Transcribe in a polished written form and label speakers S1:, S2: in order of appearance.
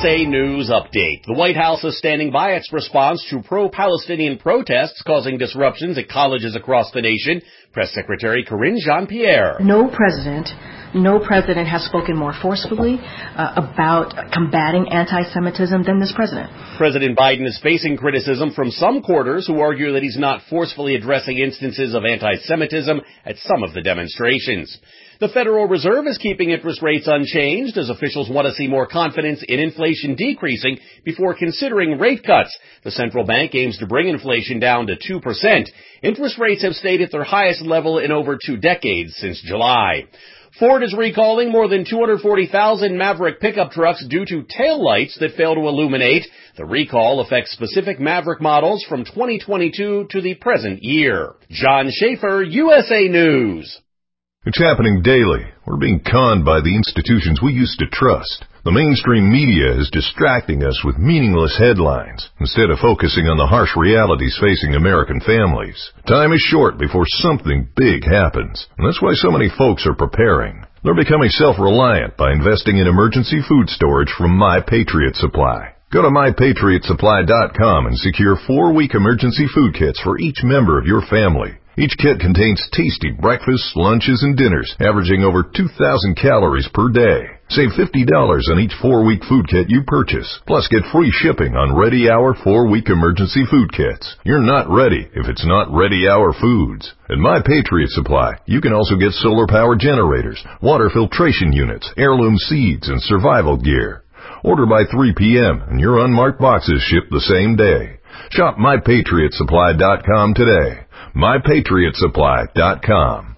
S1: USA News Update. The White House is standing by its response to pro-Palestinian protests causing disruptions at colleges across the nation. Press Secretary Karine Jean-Pierre.
S2: No president has spoken more forcefully about combating anti-Semitism than this president.
S1: President Biden is facing criticism from some quarters who argue that he's not forcefully addressing instances of anti-Semitism at some of the demonstrations. The Federal Reserve is keeping interest rates unchanged as officials want to see more confidence in inflation decreasing before considering rate cuts. The central bank aims to bring inflation down to 2%. Interest rates have stayed at their highest level in over 2 decades since July. Ford is recalling more than 240,000 Maverick pickup trucks due to taillights that fail to illuminate. The recall affects specific Maverick models from 2022 to the present year. John Schaefer, USA News.
S3: It's happening daily. We're being conned by the institutions we used to trust. The mainstream media is distracting us with meaningless headlines instead of focusing on the harsh realities facing American families. Time is short before something big happens, and that's why so many folks are preparing. They're becoming self-reliant by investing in emergency food storage from My Patriot Supply. Go to MyPatriotSupply.com and secure 4-week emergency food kits for each member of your family. Each kit contains tasty breakfasts, lunches, and dinners, averaging over 2,000 calories per day. Save $50 on each 4-week food kit you purchase. Plus, get free shipping on Ready Hour 4-week emergency food kits. You're not ready if it's not Ready Hour foods. At My Patriot Supply, you can also get solar power generators, water filtration units, heirloom seeds, and survival gear. Order by 3 p.m. and your unmarked boxes ship the same day. Shop MyPatriotSupply.com today. MyPatriotSupply.com.